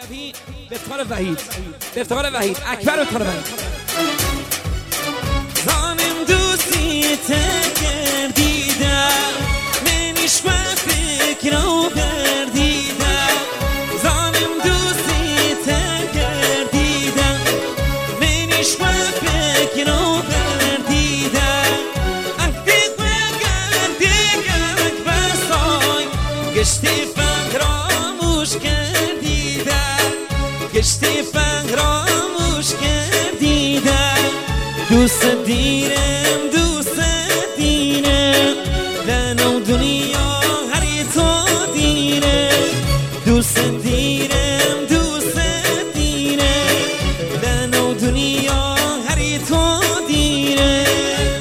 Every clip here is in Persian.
به افتخار وحید، به افتخار وحید اکبر، به افتخار وحید. زانم دوستی تکردیدم منیش و فکر رو بردیدم. زانم دوستی تکردیدم منیش و فکر رو بردیدم. اکتی بگردیدم بسای گشتی فراموش کردیدم، گشتی فراموش کردیدم. دوست دیرم دوست دیرم لنو دنیا هری تو دیرم. دوست دیرم دوست دیرم لنو دنیا هری تو دیرم.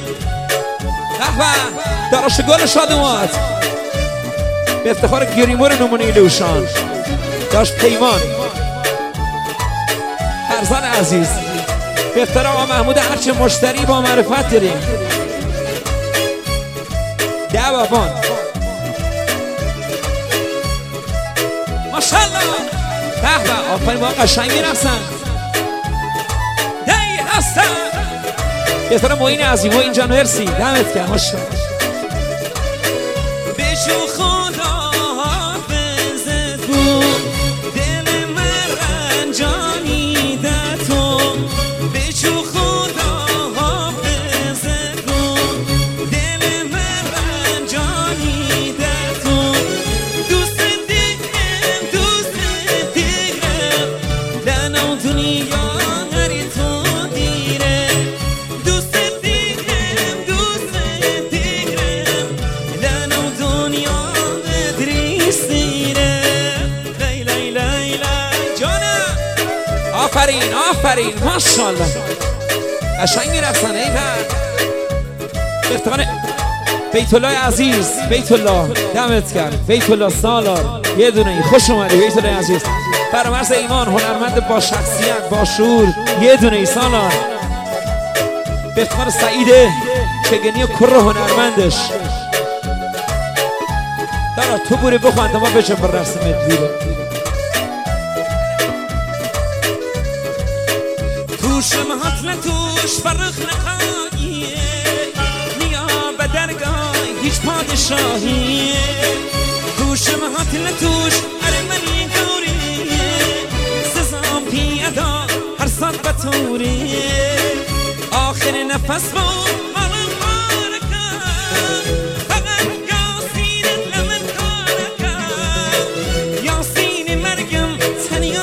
داراش گل شادوات به افتخار گریمور نمونه لوشان داشت پیمان فرزان عزیز. به افتخار آقا محمود هرچه مشتری با معرفت داریم ده بابان ماشالله. به به آفرین با قشنگ میرقصن دی هستن. به افتخار معین عظیم و اینجا مرسی دمت گرم ماشالله. بشو خدا حافظت بود دل من رنجانیده تو. بشو خدا حافظت بود دل من رنجانیده تو. دوست دیگرم دوست دیگرم لنو دنیا هری تو دیره. دوست دیگرم دوست دیگرم لنو دنیا ادریس دیره. لی لی لی لی جانم. آفرین آفرین ماشالله قشنگ میرقصن. ای به افتخار بیت الله عزیز، بیت الله دمت گرم، بیت الله سالار یه دونه خوش اومدی بیت الله عزیز. فرامرز ایمان هنرمند با شخصیت با شعور یه دونه سالار. به افتخار سعید چگنی و کر هنرمندش. دارا تو بوری بخوان تا ما بچم بر رقص مدویره. توش مهات نتوش فرخ نخواهیه نیا به درگاه هیچ پادشاهیه. توش مهات نتوش ارمنی گوریه سزام پیادا هر سال بطوریه. آخر نفس بود مالم مارکن فقط یاسینت لمن کارکن. یاسین مرگم تنیا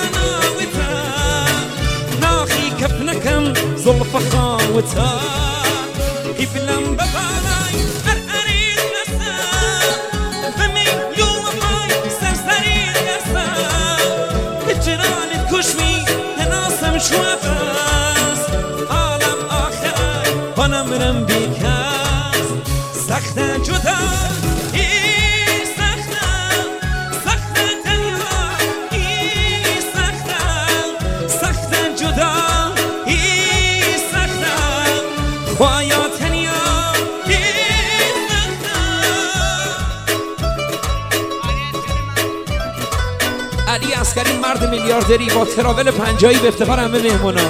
كف نكم ظلف خاوتها يبلم ببالاي أريد نسا فمي يوم ماي سرسرين نسا الجرال تكشمي تناسم شوافاس عالم آخر وانا مرم بيكاس سخت جدا علی عسکری مرد میلیاردری با تراول 50 به افتخار همه مهمونا.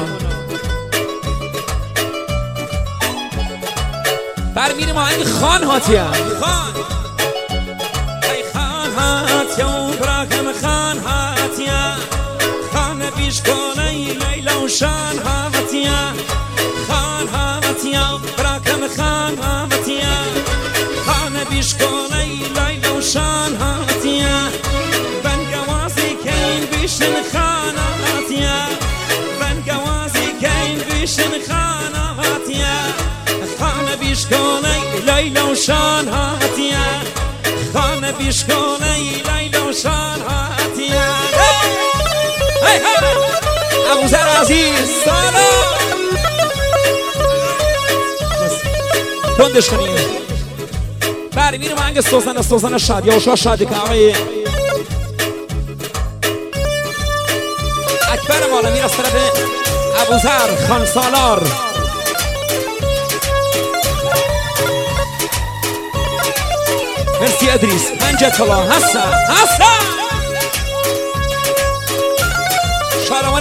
برمیریم آهنگ خان هاتیم. خان ای خان هاتیم براکم خان هاتیم خان بیش کنه لیلا و شان هاتیم. خان هاتیم براکم خان هاتیم خان بیش کنه لیلا و شان هاتیم. بیشن خاناتیا من گوازی کین بیشن خاناتیا خانه بیش کنی لیلا و شان هاتیا خانه بیش کنی لیلا و شان هاتیا. ابوذر عزیز سلام تندش کنیم. بله میرم آهنگ سوزن شادی و شادی که آقای اکبر مالا میره از طرف ابوذر خان سالار. مرسی ادریس پنجه طلا هستن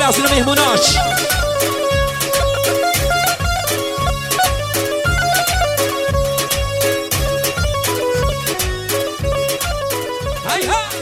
از این مهموناش های ها